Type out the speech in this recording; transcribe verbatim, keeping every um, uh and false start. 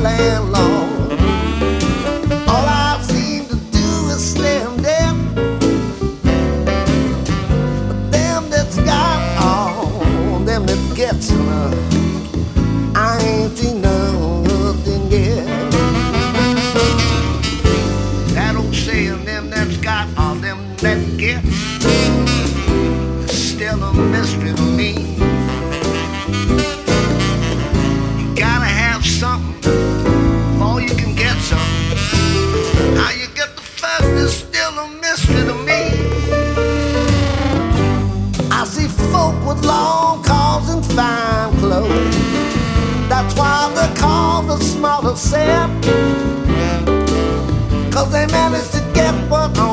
landlord. All I seem to do is slam them. But them that's got all, them that gets enough, I ain't seen nothing yet. That old saying, them that's got all, them that get, is still a mystery to me. You gotta have something before you can get something. How you get the fact is still a mystery to me. I see folk with long cars and fine clothes. That's why they're called the smaller set, 'cause they managed to get what